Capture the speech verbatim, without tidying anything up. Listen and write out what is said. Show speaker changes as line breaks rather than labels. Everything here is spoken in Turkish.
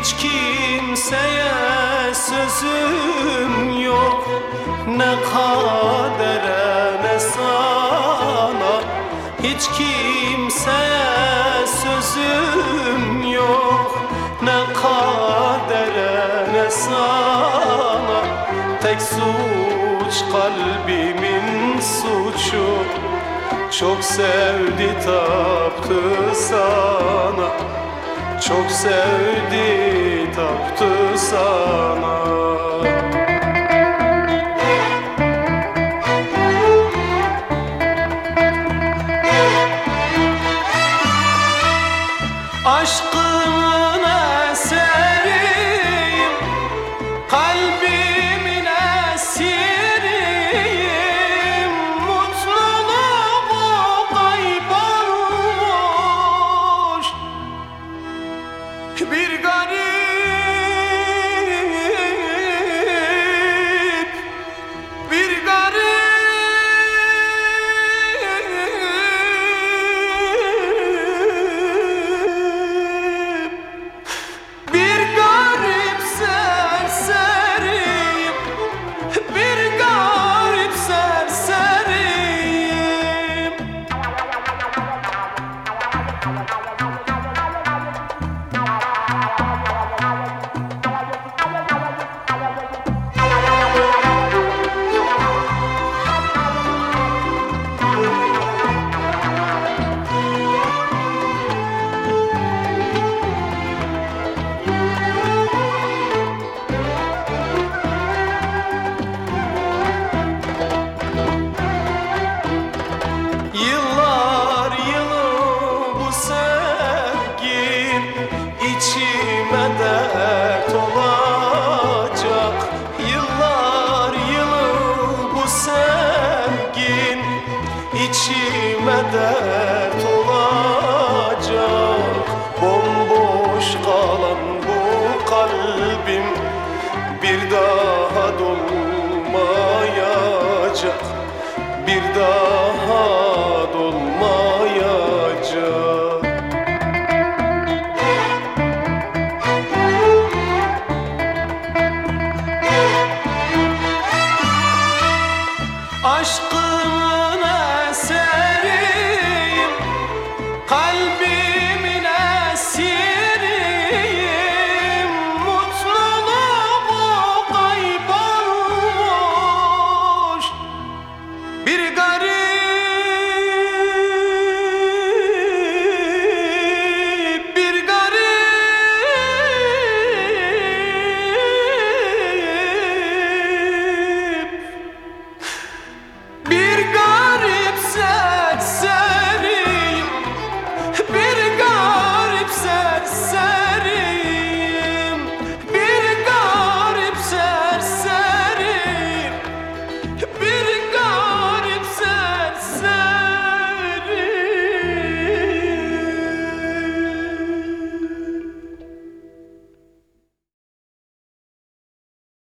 Hiç kimseye sözüm yok, ne kadere ne sana. Hiç kimseye sözüm yok, ne kadere ne sana. Tek suç kalbimin suçu, çok sevdi taptı sana. Çok sevdi taptı sana. Aşkımın eseriyim, kalbimin esiriyim. Mutluluğu kaybolmuş bir garip, bir garip, bir garip serseriyim, bir garip serseriyim. Yıllar yılı bu sevgin içime dert olacak. Yıllar yılı bu sevgin içime dert olacak.